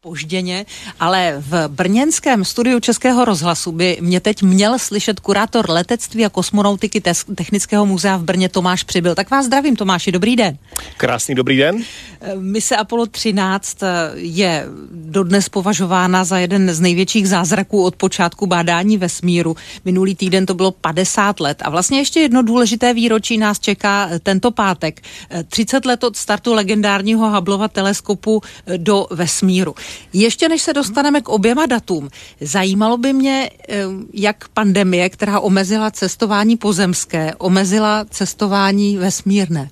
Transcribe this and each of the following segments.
Požděně, ale v brněnském studiu Českého rozhlasu by mě teď měl slyšet kurátor letectví a kosmonautiky Technického muzea v Brně Tomáš Přibyl. Tak vás zdravím, Tomáši, dobrý den. Krásný dobrý den. Mise Apollo 13 je dodnes považována za jeden z největších zázraků od počátku bádání vesmíru. Minulý týden to bylo 50 let a vlastně ještě jedno důležité výročí nás čeká tento pátek. 30 let od startu legendárního Hubbleova teleskopu do vesmíru. Ještě než se dostaneme k oběma datům, zajímalo by mě, jak pandemie, která omezila cestování pozemské, omezila cestování vesmírné.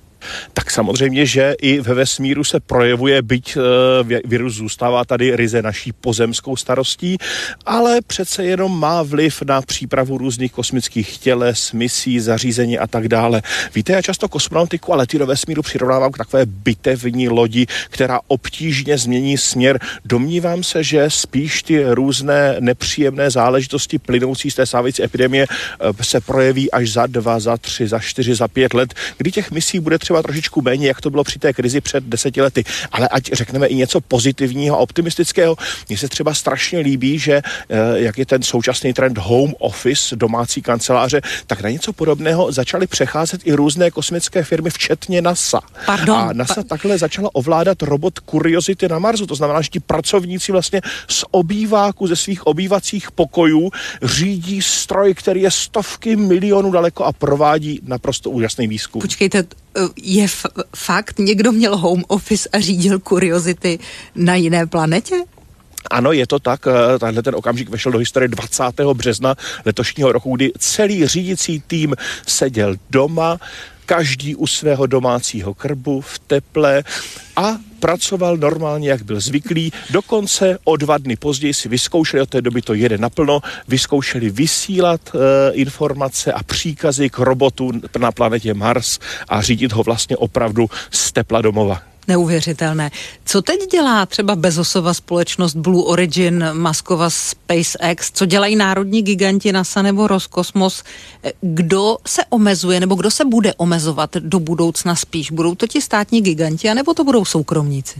Tak samozřejmě, že i ve vesmíru se projevuje, byť virus zůstává tady ryze naší pozemskou starostí, ale přece jenom má vliv na přípravu různých kosmických těles, misí, zařízení a tak dále. Víte, já často kosmonautiku a lety do vesmíru přirovnávám k takové bitevní lodi, která obtížně změní směr. Domnívám se, že spíš ty různé nepříjemné záležitosti plynoucí z té stávající epidemie se projeví až za 2, za 3, za 4, za 5 let, kdy těch misí bude třeba trošičku méně, jak to bylo při té krizi před 10 lety. Ale ať řekneme i něco pozitivního a optimistického. Mně se třeba strašně líbí, že jak je ten současný trend home office, domácí kanceláře, tak na něco podobného začaly přecházet i různé kosmické firmy, včetně NASA. A NASA takhle začala ovládat robot Curiosity na Marsu. To znamená, že ti pracovníci vlastně z obýváku, ze svých obývacích pokojů řídí stroj, který je stovky milionů daleko a provádí naprosto úžasný výzkum. Počkejte, je fakt, někdo měl home office a řídil Curiosity na jiné planetě? Ano, je to tak. Tahle ten okamžik vešel do historie 20. března letošního roku, kdy celý řídící tým seděl doma, každý u svého domácího krbu v teple a pracoval normálně, jak byl zvyklý. Dokonce o 2 dny později si vyzkoušeli, od té doby to jede naplno, vyzkoušeli vysílat informace a příkazy k robotu na planetě Mars a řídit ho vlastně opravdu z tepla domova. Neuvěřitelné. Co teď dělá třeba Bezosova společnost Blue Origin, Muskova SpaceX, co dělají národní giganti NASA nebo Roskosmos? Kdo se omezuje nebo kdo se bude omezovat do budoucna spíš? Budou to ti státní giganti anebo to budou soukromníci?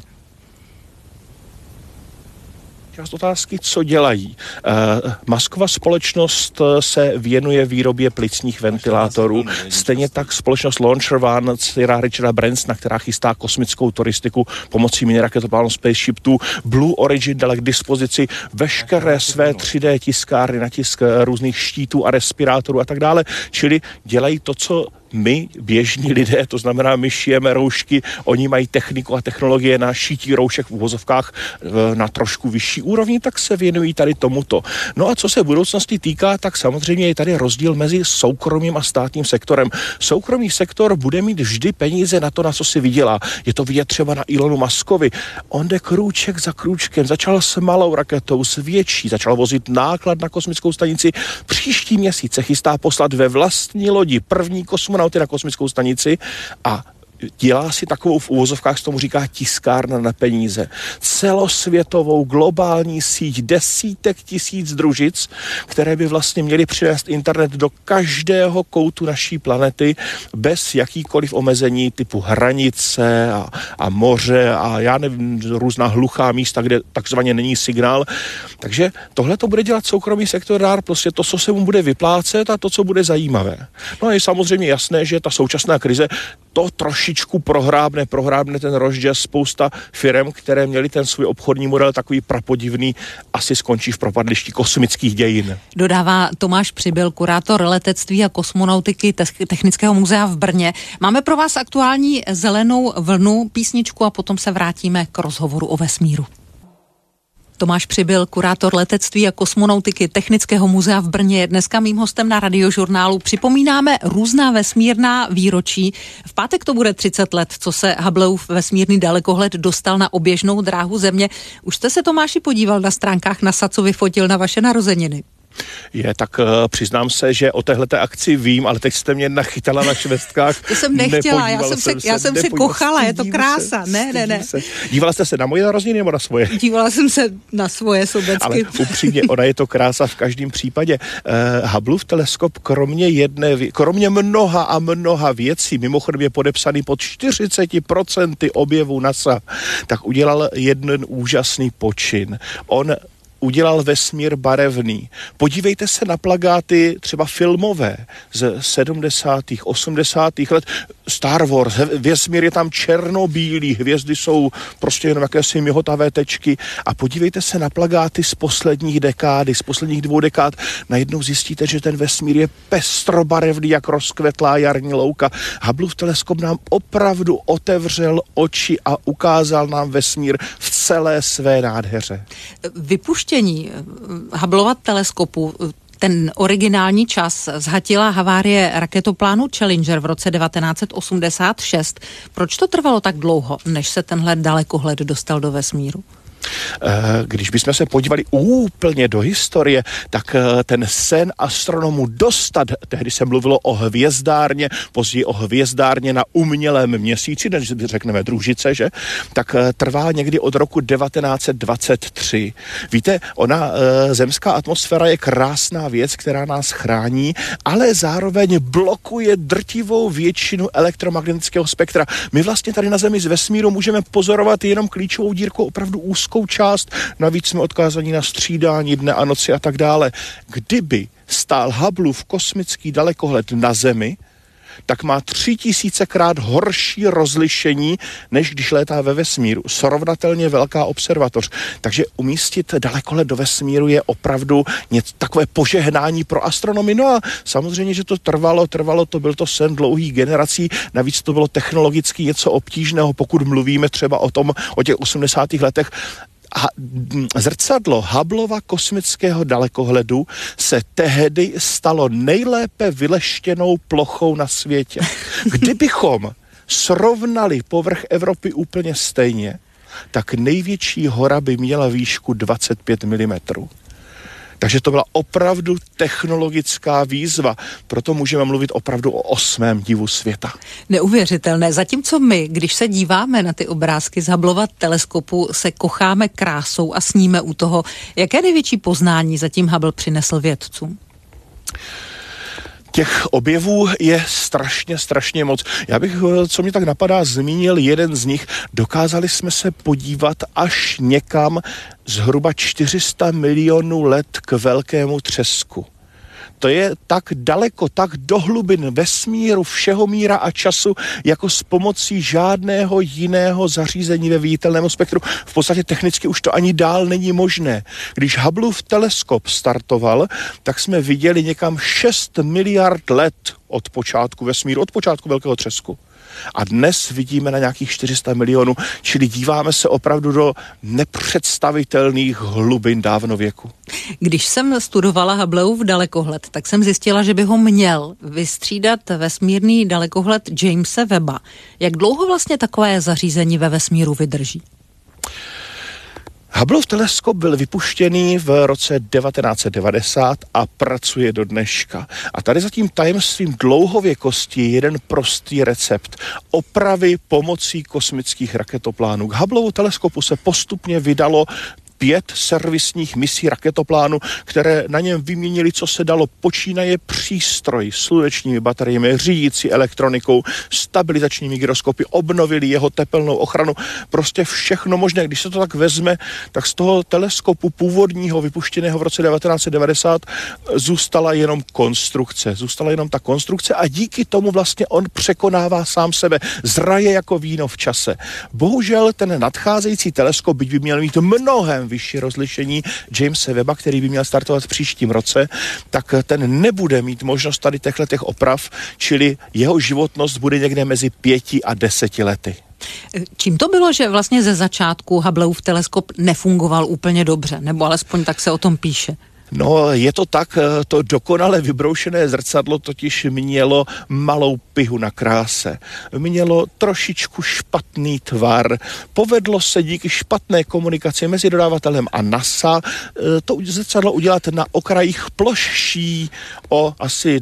Část otázky, co dělají. Muskova společnost se věnuje výrobě plicních ventilátorů. Stejně tak společnost Launcher One, dcera Richarda Bransona, která chystá kosmickou turistiku pomocí mini raketoplánu Spaceship Two. Blue Origin dala k dispozici veškeré své 3D tiskárny na tisk různých štítů a respirátorů a tak dále. Čili dělají to, co my, běžní lidé, to znamená, my šijeme roušky, oni mají techniku a technologie na šití roušek v uvozovkách na trošku vyšší úrovni, tak se věnují tady tomuto. No a co se budoucnosti týká, tak samozřejmě je tady rozdíl mezi soukromým a státním sektorem. Soukromý sektor bude mít vždy peníze na to, na co si vydělá. Je to vidět třeba na Elonu Muskovi. On jde krůček za krůčkem, začal s malou raketou, s větší, začal vozit náklad na kosmickou stanici. Příští měsíc se chystá poslat ve vlastní lodi první kosmonauty na kosmickou stanici a dělá si takovou, v uvozovkách se tomu říká tiskárna na peníze. Celosvětovou globální síť desítek tisíc družic, které by vlastně měly přinést internet do každého koutu naší planety bez jakýkoliv omezení typu hranice a moře a já nevím, různá hluchá místa, kde takzvaně není signál. Takže tohle to bude dělat soukromý sektor, prostě to, co se mu bude vyplácet a to, co bude zajímavé. No a je samozřejmě jasné, že ta současná krize to trošičku prohrábne ten rozjezd. Spousta firem, které měly ten svůj obchodní model takový prapodivný, asi skončí v propadlišti kosmických dějin. Dodává Tomáš Přibyl, kurátor letectví a kosmonautiky Technického muzea v Brně. Máme pro vás aktuální zelenou vlnu, písničku a potom se vrátíme k rozhovoru o vesmíru. Tomáš Přibyl, kurátor letectví a kosmonautiky Technického muzea v Brně, je dneska mým hostem na Radiožurnálu. Připomínáme různá vesmírná výročí. V pátek to bude 30 let, co se Hubbleův vesmírný dalekohled dostal na oběžnou dráhu Země. Už jste se, Tomáši, podíval na stránkách NASA, co vyfotil na vaše narozeniny? Tak přiznám se, že o téhleté akci vím, ale teď jste mě nachytala na švestkách. To jsem nechtěla, já jsem se kochala, je to krása. Ne. Dívala jste se na moje narozeniny nebo na svoje? Dívala jsem se na svoje sobecky. Ale upřímně, ona je to krása v každém případě. Hubbleův teleskop kromě mnoha a mnoha věcí, mimochodem je podepsaný pod 40% objevů NASA, tak udělal jeden úžasný počin. On udělal vesmír barevný. Podívejte se na plakáty třeba filmové ze 70. 80. let. Star Wars, vesmír je tam černobílý, hvězdy jsou prostě jenom jakési mihotavé tečky a podívejte se na plakáty z posledních dekády, z posledních 2 dekád. Najednou zjistíte, že ten vesmír je pestrobarevný, jak rozkvetlá jarní louka. Hubbleův teleskop nám opravdu otevřel oči a ukázal nám vesmír v celé své nádheře. Vypuštění Hubbleova teleskopu, ten originální čas, zhatila havárie raketoplánu Challenger v roce 1986. Proč to trvalo tak dlouho, než se tenhle dalekohled dostal do vesmíru? Když bychom se podívali úplně do historie, tak ten sen astronomů dostat, tehdy se mluvilo o hvězdárně, později o hvězdárně na umělém měsíci, než řekneme družice, že? Tak trvá někdy od roku 1923. Víte, zemská atmosféra je krásná věc, která nás chrání, ale zároveň blokuje drtivou většinu elektromagnetického spektra. My vlastně tady na Zemi z vesmíru můžeme pozorovat jenom klíčovou dírku, opravdu úzkou část, navíc jsme odkázaní na střídání dne a noci a tak dále. Kdyby stál Hubbleův kosmický dalekohled na Zemi, tak má 3000krát horší rozlišení, než když létá ve vesmíru. Srovnatelně velká observatoř. Takže umístit dalekohled do vesmíru je opravdu takové požehnání pro astronomy. No a samozřejmě, že to trvalo, to byl to sen dlouhých generací, navíc to bylo technologicky něco obtížného, pokud mluvíme třeba o těch 80. letech. A zrcadlo Hubbleova kosmického dalekohledu se tehdy stalo nejlépe vyleštěnou plochou na světě. Kdybychom srovnali povrch Evropy úplně stejně, tak největší hora by měla výšku 25 mm. Takže to byla opravdu technologická výzva. Proto můžeme mluvit opravdu o 8. divu světa. Neuvěřitelné. Zatímco my, když se díváme na ty obrázky z Hubbleova teleskopu, se kocháme krásou a sníme u toho, jaké největší poznání zatím Hubble přinesl vědcům? Těch objevů je strašně moc. Já bych, co mě tak napadá, zmínil jeden z nich. Dokázali jsme se podívat až někam zhruba 400 milionů let k velkému třesku. To je tak daleko, tak do hlubin vesmíru, všeho míra a času, jako s pomocí žádného jiného zařízení ve viditelném spektru. V podstatě technicky už to ani dál není možné. Když Hubbleův teleskop startoval, tak jsme viděli někam 6 miliard let od počátku vesmíru, od počátku velkého třesku. A dnes vidíme na nějakých 400 milionů, čili díváme se opravdu do nepředstavitelných hlubin dávnověku. Když jsem studovala Hubbleův dalekohled, tak jsem zjistila, že by ho měl vystřídat vesmírný dalekohled Jamese Webba. Jak dlouho vlastně takové zařízení ve vesmíru vydrží? Hubbleův teleskop byl vypuštěný v roce 1990 a pracuje do dneška. A tady za tím tajemstvím dlouhověkosti je jeden prostý recept. Opravy pomocí kosmických raketoplánů. K Hubbleovu teleskopu se postupně vydalo 5 servisních misí raketoplánu, které na něm vyměnili, co se dalo, počínaje přístroj, slunečními bateriemi, řídící elektronikou, stabilizačními gyroskopy, obnovili jeho tepelnou ochranu, prostě všechno možné. Když se to tak vezme, tak z toho teleskopu původního, vypuštěného v roce 1990, zůstala jenom ta konstrukce a díky tomu vlastně on překonává sám sebe, zraje jako víno v čase. Bohužel ten nadcházející teleskop, byť by měl mít mnohem vyšší rozlišení Jamese Webba, který by měl startovat v příštím roce, tak ten nebude mít možnost tady těch oprav, čili jeho životnost bude někde mezi 5 a 10 lety. Čím to bylo, že vlastně ze začátku Hubbleův teleskop nefungoval úplně dobře, nebo alespoň tak se o tom píše? No, je to tak, to dokonale vybroušené zrcadlo totiž mělo malou pihu na kráse. Mělo trošičku špatný tvar. Povedlo se díky špatné komunikaci mezi dodavatelem a NASA to zrcadlo udělat na okrajích plošší o asi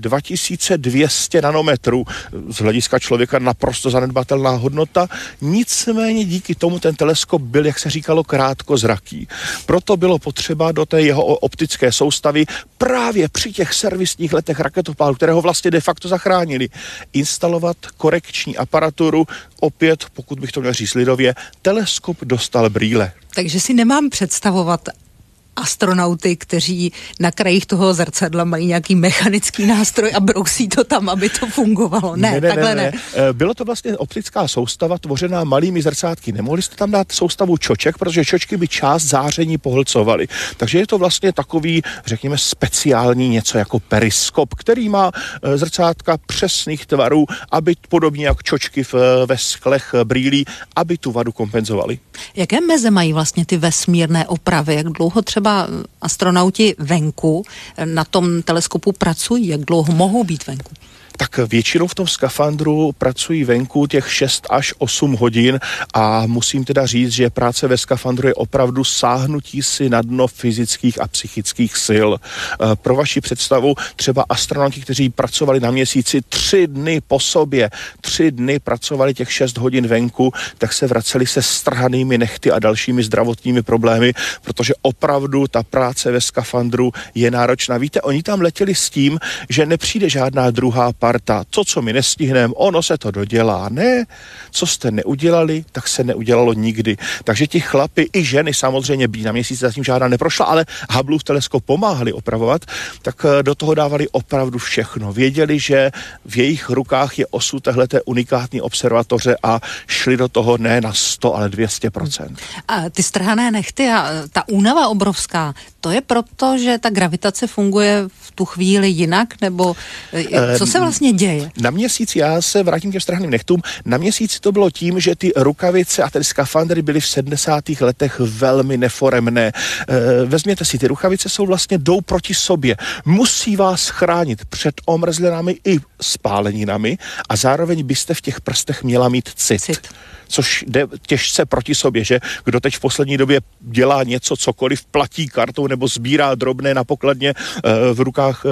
2200 nanometrů. Z hlediska člověka naprosto zanedbatelná hodnota. Nicméně díky tomu ten teleskop byl, jak se říkalo, krátkozraký. Proto bylo potřeba do té jeho optické soustavy právě při těch servisních letech raketoplánu, které ho vlastně de facto zachránili, instalovat korekční aparaturu. Opět, pokud bych to měl říct lidově, teleskop dostal brýle. Takže si nemám představovat astronauty, kteří na krajích toho zrcadla mají nějaký mechanický nástroj a brousí to tam, aby to fungovalo. Ne. Bylo to vlastně optická soustava tvořená malými zrcátky. Nemohli jste tam dát soustavu čoček, protože čočky by část záření pohlcovaly. Takže je to vlastně takový, řekněme, speciální něco jako periskop, který má zrcátka přesných tvarů, aby podobně jak čočky ve sklech brýlí, aby tu vadu kompenzovali. Jaké meze mají vlastně ty vesmírné opravy? Jak dlouho třeba astronauti venku na tom teleskopu pracují? Jak dlouho mohou být venku? Tak většinou v tom skafandru pracují venku těch 6 až 8 hodin a musím teda říct, že práce ve skafandru je opravdu sáhnutí si na dno fyzických a psychických sil. Pro vaši představu, třeba astronauti, kteří pracovali na Měsíci 3 dny po sobě, 3 dny pracovali těch 6 hodin venku, tak se vraceli se strhanými nehty a dalšími zdravotními problémy, protože opravdu ta práce ve skafandru je náročná. Víte, oni tam letěli s tím, že nepřijde žádná druhá parta. To, co my nestihneme, ono se to dodělá. Ne, co jste neudělali, tak se neudělalo nikdy. Takže ti chlapi i ženy, samozřejmě být na Měsíci zatím žádná neprošla, ale Hubbleův teleskop pomáhali opravovat, tak do toho dávali opravdu všechno. Věděli, že v jejich rukách je osud téhleté unikátní observatoře a šli do toho ne na 100, ale 200%. A ty strhané nehty a ta únava obrovská, to je proto, že ta gravitace funguje v tu chvíli jinak, nebo co se vlastně děje? Na Měsíci, já se vrátím k těm strhaným nechtům, na Měsíci to bylo tím, že ty rukavice a ty skafandry byly v 70. letech velmi neforemné. Vezměte si, ty rukavice jsou vlastně jdou proti sobě. Musí vás chránit před omrzlinami i spáleninami a zároveň byste v těch prstech měla mít cit. Což jde těžce proti sobě, že kdo teď v poslední době dělá něco, cokoliv, platí kartou nebo sbírá drobné na pokladně v rukách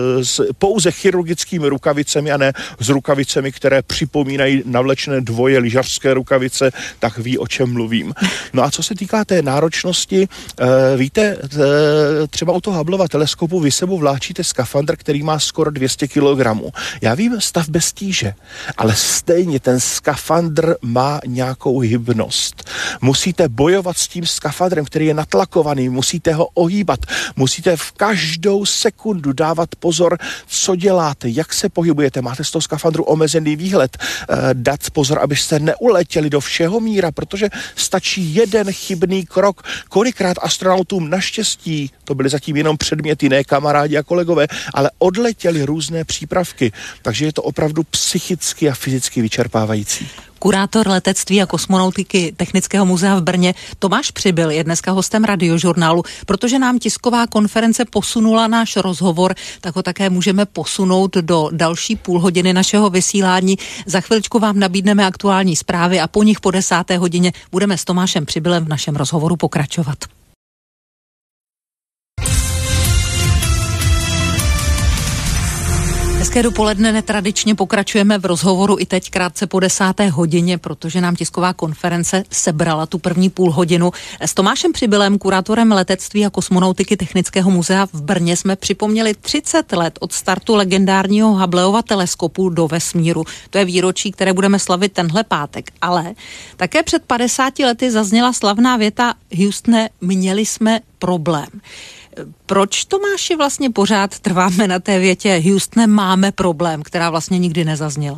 pouze chirurgickými rukavicemi a ne s rukavicemi, které připomínají navlečené dvoje lyžařské rukavice, tak ví, o čem mluvím. No a co se týká té náročnosti, víte, třeba u toho Hubbleova teleskopu vy sebou vláčíte skafandr, který má skoro 200 kg. Já vím, stav bez tíže, ale stejně ten skafandr má nějakou hybnost. Musíte bojovat s tím skafandrem, který je natlakovaný, musíte ho ohýbat, musíte v každou sekundu dávat pozor, co děláte, jak se pohybujete, máte z toho skafandru omezený výhled, dát pozor, abyste neuletěli do všeho míra, protože stačí jeden chybný krok. Kolikrát astronautům naštěstí, to byly zatím jenom předměty, ne kamarádi a kolegové, ale odletěli různé přípravky, takže je to opravdu psychicky a fyzicky vyčerpávající. Kurátor letectví a kosmonautiky Technického muzea v Brně Tomáš Přibyl je dneska hostem Radiožurnálu. Protože nám tisková konference posunula náš rozhovor, tak ho také můžeme posunout do další půlhodiny našeho vysílání. Za chviličku vám nabídneme aktuální zprávy a po nich po 10. hodině budeme s Tomášem Přibylem v našem rozhovoru pokračovat. Hezké dopoledne, netradičně pokračujeme v rozhovoru i teď krátce po 10. hodině, protože nám tisková konference sebrala tu první půlhodinu. S Tomášem Přibylem, kurátorem letectví a kosmonautiky Technického muzea v Brně, jsme připomněli 30 let od startu legendárního Hubbleova teleskopu do vesmíru. To je výročí, které budeme slavit tenhle pátek. Ale také před 50 lety zazněla slavná věta: Houstone, měli jsme problém. Proč, Tomáši, vlastně pořád trváme na té větě Houstone, máme problém, která vlastně nikdy nezazněla?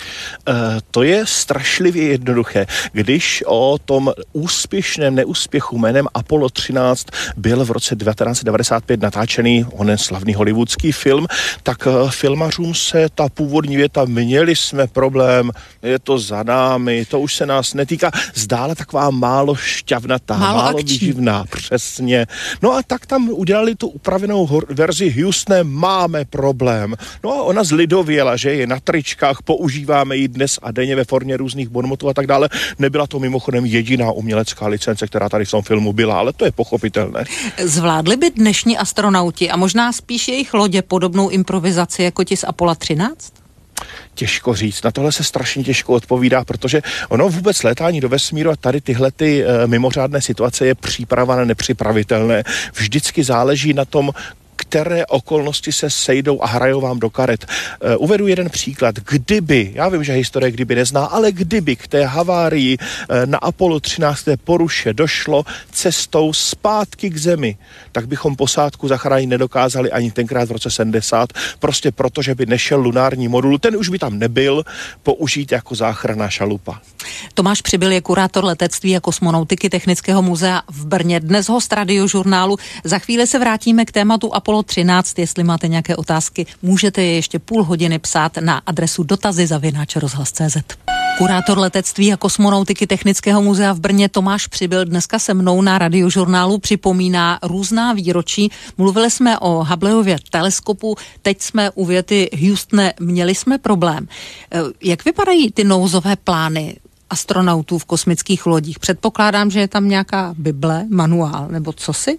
To je strašlivě jednoduché. Když o tom úspěšném neúspěchu jménem Apollo 13 byl v roce 1995 natáčený onen slavný hollywoodský film, tak filmařům se ta původní věta "měli jsme problém, je to za námi, to už se nás netýká", zdála taková málo šťavnatá, málo výživná, přesně. No a tak tam udělali tu upravenou verzi "Houstone, máme problém". No a ona zlidověla, že je na tričkách, používáme ji dnes a denně ve formě různých bonmotů a tak dále. Nebyla to mimochodem jediná umělecká licence, která tady v tom filmu byla, ale to je pochopitelné. Zvládli by dnešní astronauti a možná spíš jejich lodě podobnou improvizaci jako ti z Apollo 13? Těžko říct, na tohle se strašně těžko odpovídá, protože ono vůbec létání do vesmíru a tady tyhle ty mimořádné situace je příprava na nepřipravitelné. Vždycky záleží na tom, které okolnosti se sejdou a hrajou vám do karet. Uvedu jeden příklad. Kdyby, já vím, že historie kdyby nezná, ale kdyby k té havárii na Apollo 13. poruše došlo cestou zpátky k Zemi, tak bychom posádku zachránit nedokázali ani tenkrát v roce 70, prostě proto, že by nešel lunární modul, ten už by tam nebyl, použít jako záchranná šalupa. Tomáš Přibyl je kurátor letectví a kosmonautiky Technického muzea v Brně. Dnes host Radiožurnálu. Za chvíli se vrátíme k tématu Apollo 13. Jestli máte nějaké otázky, můžete je ještě půl hodiny psát na adresu dotazy@rozhlas.cz. Kurátor letectví a kosmonautiky Technického muzea v Brně Tomáš Přibyl dneska se mnou na Radiožurnálu připomíná různá výročí. Mluvili jsme o Hubbleově teleskopu, teď jsme u věty "Houstone, měli jsme problém". Jak vypadají ty nouzové plány astronautů v kosmických lodích? Předpokládám, že je tam nějaká bible, manuál nebo cosi?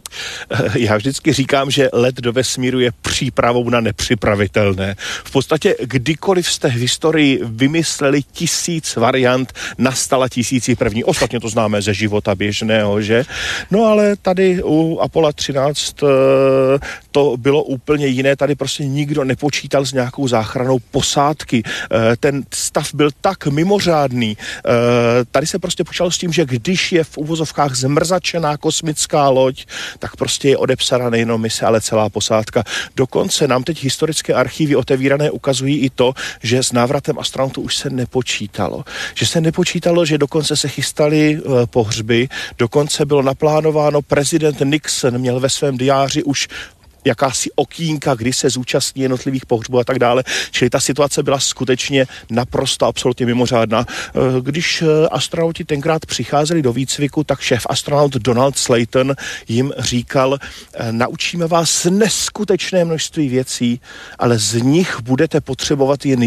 Já vždycky říkám, že let do vesmíru je přípravou na nepřipravitelné. V podstatě kdykoliv jste v historii vymysleli 1000 variant, nastala 1001. Ostatně to známe ze života běžného, že? No ale tady u Apollo 13 to bylo úplně jiné. Tady prostě nikdo nepočítal s nějakou záchranou posádky. Ten stav byl tak mimořádný. Tady se prostě počítalo s tím, že když je v uvozovkách zmrzačená kosmická loď, tak prostě je odepsaná nejenom mise, ale celá posádka. Dokonce nám teď historické archívy otevírané ukazují i to, že s návratem astronautů už se nepočítalo. Že se nepočítalo, že dokonce se chystaly pohřby, dokonce bylo naplánováno, prezident Nixon měl ve svém diáři už jakási okýnka, kdy se zúčastní jednotlivých pohřbů a tak dále. Čili ta situace byla skutečně naprosto absolutně mimořádná. Když astronauti tenkrát přicházeli do výcviku, tak šéf astronaut Donald Slayton jim říkal: naučíme vás neskutečné množství věcí, ale z nich budete potřebovat jen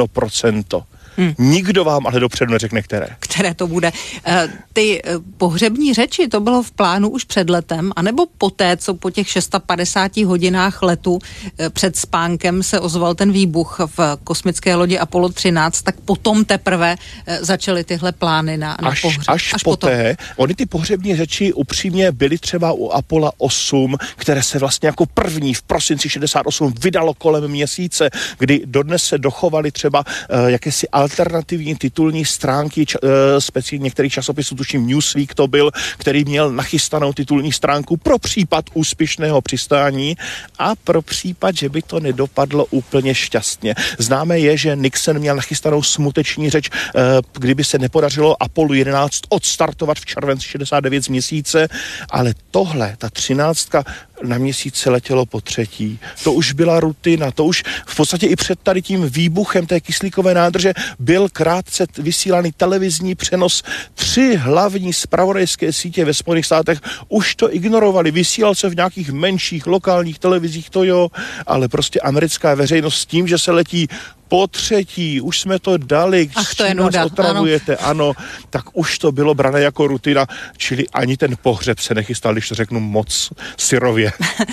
1%. Nikdo vám ale dopředu neřekne, které. Které to bude. Ty pohřební řeči, to bylo v plánu už před letem, anebo poté, co po těch 650 hodinách letu před spánkem se ozval ten výbuch v kosmické lodi Apollo 13, tak potom teprve začaly tyhle plány na pohřeb. Až poté. Ony ty pohřební řeči upřímně byly třeba u Apollo 8, které se vlastně jako první v prosinci 68 vydalo kolem měsíce, kdy dodnes se dochovaly třeba jakési alternativní titulní stránky speciálně některých časopisů, tuším Newsweek to byl, který měl nachystanou titulní stránku pro případ úspěšného přistání a pro případ, že by to nedopadlo úplně šťastně. Známé je, že Nixon měl nachystanou smuteční řeč, kdyby se nepodařilo Apollo 11 odstartovat v červenci 69 z měsíce, ale tohle, ta 13 na měsíce letělo po třetí. To už byla rutina, to už v podstatě i před tady tím výbuchem té kyslíkové nádrže byl krátce vysílaný televizní přenos. 3 hlavní zpravodajské sítě ve Spojených státech už to ignorovali. Vysílal se v nějakých menších lokálních televizích, to jo, ale prostě americká veřejnost s tím, že se letí po třetí, už jsme to dali, ach, to je nuda. Otravujete, ano, tak už to bylo brané jako rutina, čili ani ten pohřeb se nechystal, když to řeknu moc syrově.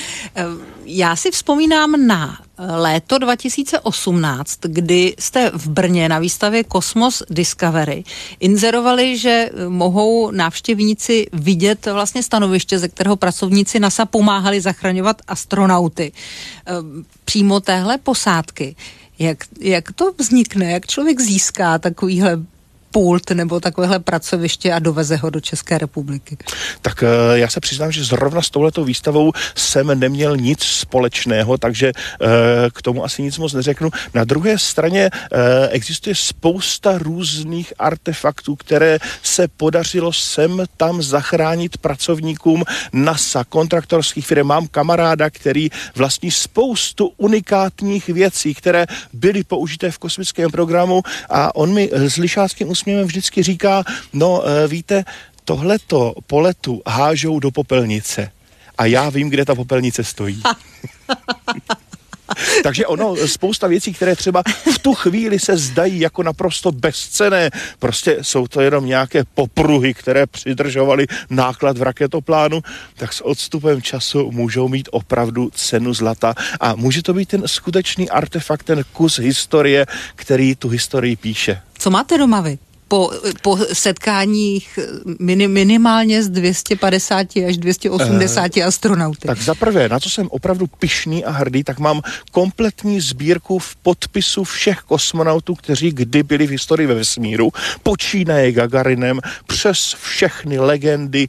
Já si vzpomínám na léto 2018, kdy jste v Brně na výstavě Cosmos Discovery inzerovali, že mohou návštěvníci vidět vlastně stanoviště, ze kterého pracovníci NASA pomáhali zachraňovat astronauty. Přímo téhle posádky. Jak to vznikne? Jak člověk získá takovýhle pult nebo takovéhle pracoviště a doveze ho do České republiky? Tak já se přiznám, že zrovna s touhletou výstavou jsem neměl nic společného, takže k tomu asi nic moc neřeknu. Na druhé straně existuje spousta různých artefaktů, které se podařilo sem tam zachránit pracovníkům NASA, kontraktorských firm. Mám kamaráda, který vlastní spoustu unikátních věcí, které byly použité v kosmickém programu, a on mi s lišáckým úsměvem vždycky říká, no víte, tohleto po letu hážou do popelnice a já vím, kde ta popelnice stojí. Takže ono, spousta věcí, které třeba v tu chvíli se zdají jako naprosto bezcenné, prostě jsou to jenom nějaké popruhy, které přidržovaly náklad v raketoplánu, tak s odstupem času můžou mít opravdu cenu zlata a může to být ten skutečný artefakt, ten kus historie, který tu historii píše. Co máte doma vy? Po setkáních minimálně z 250 až 280 astronauty. Tak za prvé, na co jsem opravdu pyšný a hrdý, tak mám kompletní sbírku v podpisu všech kosmonautů, kteří kdy byli v historii ve vesmíru, počínaje Gagarinem přes všechny legendy,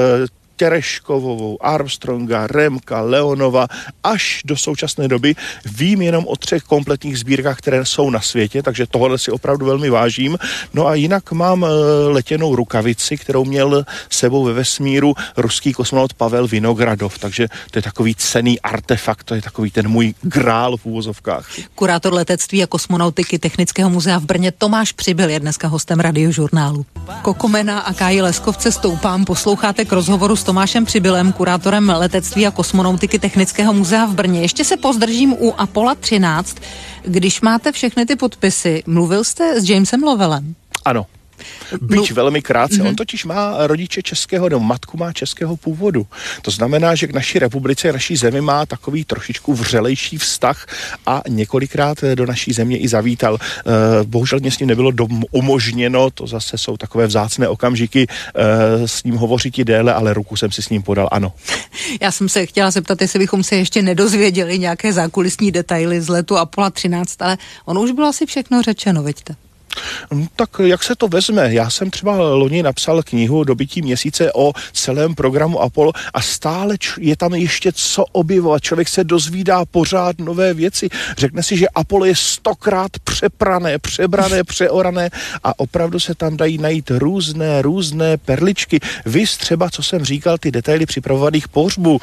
Tereškovovou, Armstronga, Remka, Leonova až do současné doby. Vím jenom o 3 kompletních sbírkách, které jsou na světě, takže tohle si opravdu velmi vážím. No a jinak mám letěnou rukavici, kterou měl sebou ve vesmíru ruský kosmonaut Pavel Vinogradov, takže to je takový cenný artefakt, to je takový ten můj grál v úvozovkách. Kurátor letectví a kosmonautiky Technického muzea v Brně Tomáš Přibyl je dneska hostem Radiožurnálu. Kokomena a Káji Leskovce stoupám, posloucháte k rozhovoru s Tomášem Přibylem, kurátorem letectví a kosmonautiky Technického muzea v Brně. Ještě se pozdržím u Apollo 13. Když máte všechny ty podpisy, mluvil jste s Jamesem Lovellem? Ano. Byť velmi krátce. On totiž má rodiče českého, nebo matku má českého původu. To znamená, že k naší republice, naší zemi má takový trošičku vřelejší vztah a několikrát do naší země i zavítal. Bohužel mě s ním nebylo umožněno, to zase jsou takové vzácné okamžiky, s ním hovořit i déle, ale ruku jsem si s ním podal, ano. Já jsem se chtěla zeptat, jestli bychom se ještě nedozvěděli nějaké zákulisní detaily z letu Apollo 13, ale ono už bylo asi všechno řečeno, vidíte? Tak jak se to vezme? Já jsem třeba loni napsal knihu Dobytí měsíce o celém programu Apollo a stále je tam ještě co objevovat. Člověk se dozvídá pořád nové věci. Řekne si, že Apollo je 100krát přeprané, přebrané, přeorané a opravdu se tam dají najít různé perličky. Vys třeba, co jsem říkal, ty detaily připravovaných pohřbů.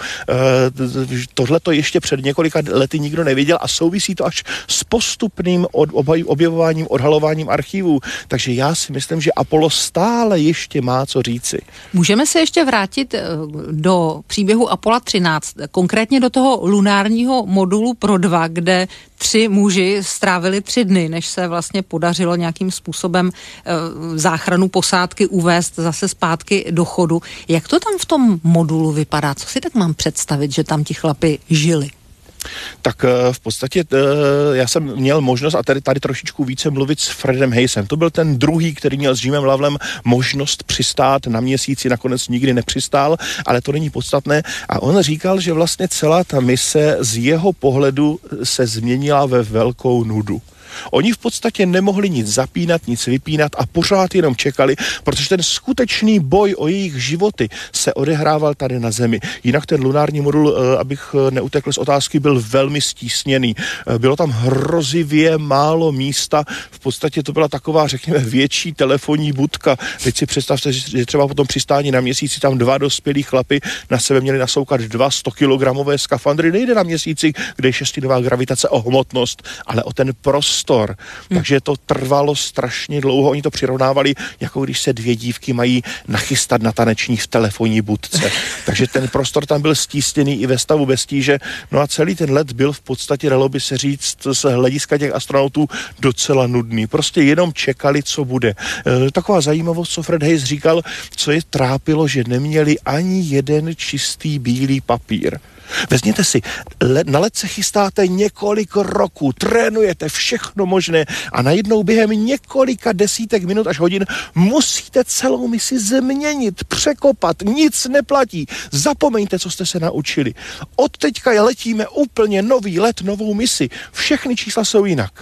Tohle to ještě před několika lety nikdo nevěděl a souvisí to až s postupným objevováním, odhalováním archivů. Takže já si myslím, že Apollo stále ještě má co říci. Můžeme se ještě vrátit do příběhu Apollo 13, konkrétně do toho lunárního modulu pro 2, kde 3 muži strávili 3 dny, než se vlastně podařilo nějakým způsobem záchranu posádky uvést zase zpátky do chodu. Jak to tam v tom modulu vypadá? Co si tak mám představit, že tam ti chlapi žili? Tak v podstatě já jsem měl možnost a tady trošičku více mluvit s Fredem Hayesem. To byl ten druhý, který měl s Jimem Lovellem možnost přistát na Měsíci, nakonec nikdy nepřistál, ale to není podstatné. A on říkal, že vlastně celá ta mise z jeho pohledu se změnila ve velkou nudu. Oni v podstatě nemohli nic zapínat, nic vypínat a pořád jenom čekali, protože ten skutečný boj o jejich životy se odehrával tady na Zemi. Jinak ten lunární modul, abych neutekl z otázky, byl velmi stísněný. Bylo tam hrozivě málo místa, v podstatě to byla taková, řekněme, větší telefonní budka. Teď si představte, že třeba po tom přistání na Měsíci tam 2 dospělí chlapy na sebe měli nasoukat 2 100kilogramové skafandry. Nejde na Měsíci, kde je 6-dinová gravitace o hmotnost, ale o ten prostor. Takže to trvalo strašně dlouho. Oni to přirovnávali, jako když se 2 dívky mají nachystat na taneční v telefonní budce. Takže ten prostor tam byl stísněný i ve stavu bez tíže. No a celý ten let byl v podstatě, dalo by se říct, z hlediska těch astronautů docela nudný. Prostě jenom čekali, co bude. Taková zajímavost, co Fred Hayes říkal, co je trápilo, že neměli ani jeden čistý bílý papír. Vezměte si, na let se chystáte několik roků, trénujete všechno možné a najednou během několika desítek minut až hodin musíte celou misi změnit, překopat, nic neplatí. Zapomeňte, co jste se naučili. Od teďka letíme úplně nový let, novou misi. Všechny čísla jsou jinak.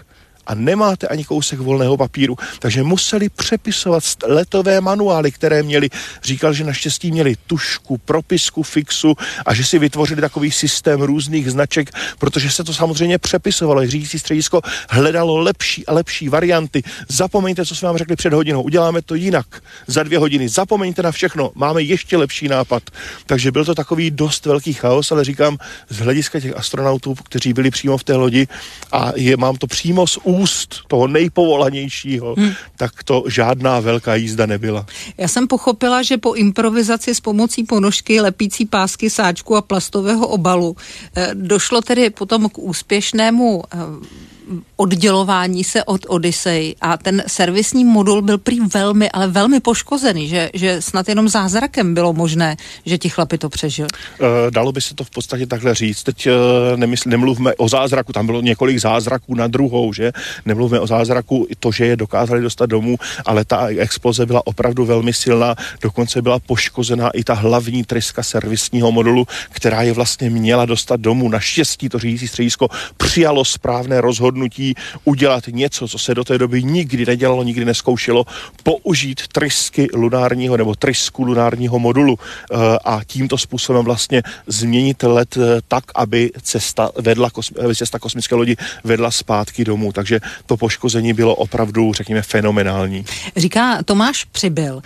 a nemáte ani kousek volného papíru. Takže museli přepisovat letové manuály, které měli. Říkal, že naštěstí měli tušku, propisku, fixu a že si vytvořili takový systém různých značek, protože se to samozřejmě přepisovalo. Řídící středisko hledalo lepší a lepší varianty. Zapomeňte, co jsme vám řekli před hodinou. Uděláme to jinak. Za 2 hodiny. Zapomeňte na všechno. Máme ještě lepší nápad. Takže byl to takový dost velký chaos, ale říkám, z hlediska těch astronautů, kteří byli přímo v té lodi a mám to přímo z úst toho nejpovolanějšího, tak to žádná velká jízda nebyla. Já jsem pochopila, že po improvizaci s pomocí ponožky, lepící pásky, sáčku a plastového obalu došlo tedy potom k úspěšnému oddělování se od Odyssey a ten servisní modul byl prý velmi, ale velmi poškozený, že snad jenom zázrakem bylo možné, že ti chlapi to přežili. Dalo by se to v podstatě takhle říct. Teď nemluvme o zázraku, tam bylo několik zázraků na druhou, že? Nemluvme o zázraku, to, že je dokázali dostat domů, ale ta exploze byla opravdu velmi silná, dokonce byla poškozená i ta hlavní tryska servisního modulu, která je vlastně měla dostat domů. Naštěstí to řídící středisko přijalo správné rozhodnutí udělat něco, co se do té doby nikdy nedělalo, nikdy neskoušelo, použít trysky lunárního nebo trysku lunárního modulu a tímto způsobem vlastně změnit let tak, aby cesta kosmické lodi vedla zpátky domů. Takže to poškození bylo opravdu, řekněme, fenomenální. Říká Tomáš Přibyl.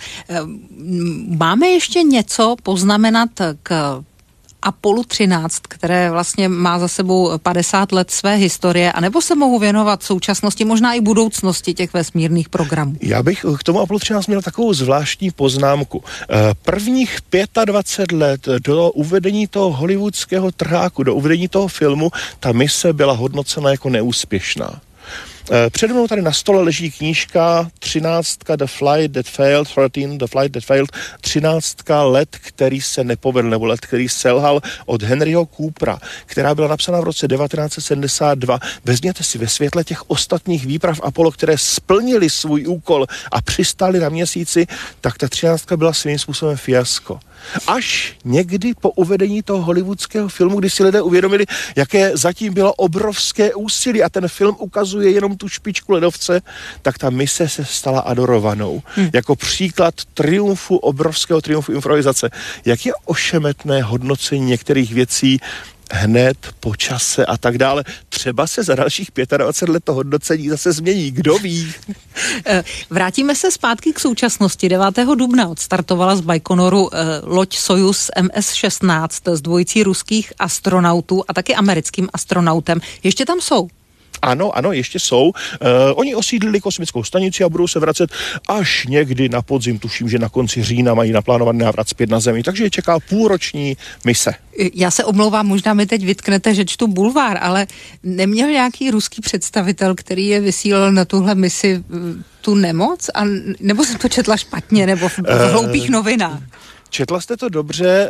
Máme ještě něco poznamenat k Apollo 13, které vlastně má za sebou 50 let své historie, anebo se mohu věnovat současnosti, možná i budoucnosti těch vesmírných programů? Já bych k tomu Apollo 13 měl takovou zvláštní poznámku. Prvních 25 let do uvedení toho hollywoodského trháku, do uvedení toho filmu, ta mise byla hodnocena jako neúspěšná. Přede mnou tady na stole leží knížka 13 The Flight That Failed, 13 The Flight That Failed, 13 let, který se nepovedl, nebo let, který selhal, od Henryho Coopera, která byla napsána v roce 1972. Vezměte si ve světle těch ostatních výprav Apollo, které splnili svůj úkol a přistáli na Měsíci, tak ta 13 byla svým způsobem fiasko. Až někdy po uvedení toho hollywoodského filmu, kdy si lidé uvědomili, jaké zatím bylo obrovské úsilí a ten film ukazuje jenom tu špičku ledovce, tak ta mise se stala adorovanou. Jako příklad obrovského triumfu improvizace. Jak je ošemetné hodnocení některých věcí hned, po čase a tak dále. Třeba se za dalších 25 let to hodnocení zase změní, kdo ví. Vrátíme se zpátky k současnosti. 9. dubna odstartovala z Baikonoru loď Sojuz MS-16 s dvojicí ruských astronautů a taky americkým astronautem. Ještě tam jsou? Ano, ještě jsou. Oni osídlili kosmickou stanici a budou se vracet až někdy na podzim. Tuším, že na konci října mají naplánovaný návrat zpět na Zemi, takže je čeká půlroční mise. Já se omlouvám, možná mi teď vytknete, že čtu bulvár, ale neměl nějaký ruský představitel, který je vysílal na tuhle misi tu nemoc? Nebo jsem to četla špatně, nebo v hloupých novinách? Četla jste to dobře,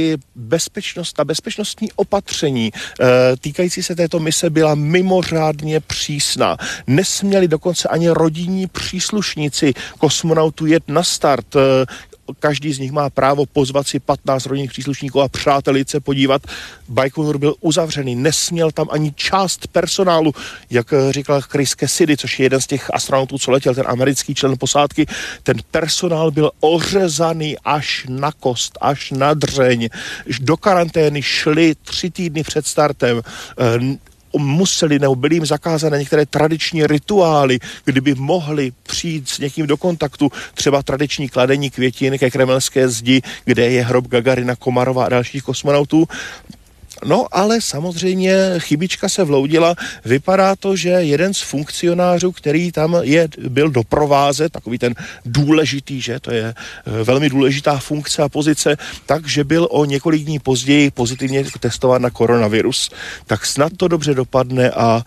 ta bezpečnostní opatření týkající se této mise byla mimořádně přísná. Nesměli dokonce ani rodinní příslušníci kosmonautů jet na start. Každý z nich má právo pozvat si 15 rodinných příslušníků a přátelit se podívat. Baikonur byl uzavřený, nesměl tam ani část personálu, jak říkal Chris Cassidy, což je jeden z těch astronautů, co letěl, ten americký člen posádky. Ten personál byl ořezaný až na kost, až na dřeň. Do karantény šli 3 týdny před startem. Museli nebo byly jim zakázané některé tradiční rituály, kdyby mohli přijít s někým do kontaktu, třeba tradiční kladení květin ke kremelské zdi, kde je hrob Gagarina, Komarova a dalších kosmonautů. No, ale samozřejmě chybička se vloudila. Vypadá to, že jeden z funkcionářů, který tam byl doprovázet, takový ten důležitý, že to je velmi důležitá funkce a pozice, takže byl o několik dní později pozitivně testován na koronavirus. Tak snad to dobře dopadne a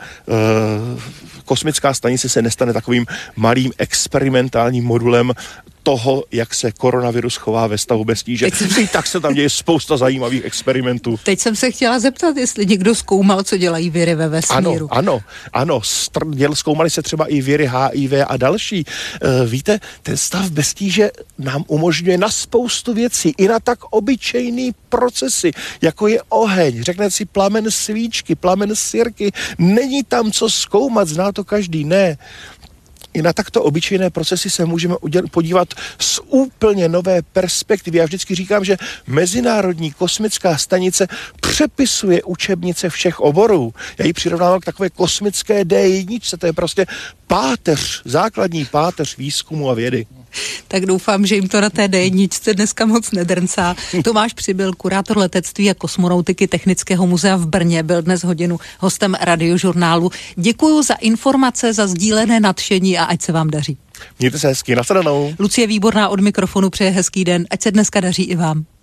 kosmická stanice se nestane takovým malým experimentálním modulem toho, jak se koronavirus chová ve stavu bez tíže. I tak se tam děje spousta zajímavých experimentů. Teď jsem se chtěla zeptat, jestli někdo zkoumal, co dělají viry ve vesmíru. Ano. Zkoumali se třeba i viry HIV a další. Víte, ten stav bez tíže nám umožňuje na spoustu věcí, i na tak obyčejný procesy, jako je oheň. Řeknete si plamen svíčky, plamen sirky. Není tam co zkoumat, zná to to každý. Ne. I na takto obyčejné procesy se můžeme podívat z úplně nové perspektivy. Já vždycky říkám, že Mezinárodní kosmická stanice přepisuje učebnice všech oborů. Já ji přirovnávám k takové kosmické D1, to je prostě páteř, základní páteř výzkumu a vědy. Tak doufám, že jim to na té D1 dneska moc nedrncá. Tomáš Přibyl, kurátor letectví a kosmonautiky Technického muzea v Brně, byl dnes hodinu hostem Radiožurnálu. Děkuju za informace, za sdílené nadšení a ať se vám daří. Mějte se hezky, nashledanou. Lucie Výborná od mikrofonu přeje hezký den, ať se dneska daří i vám.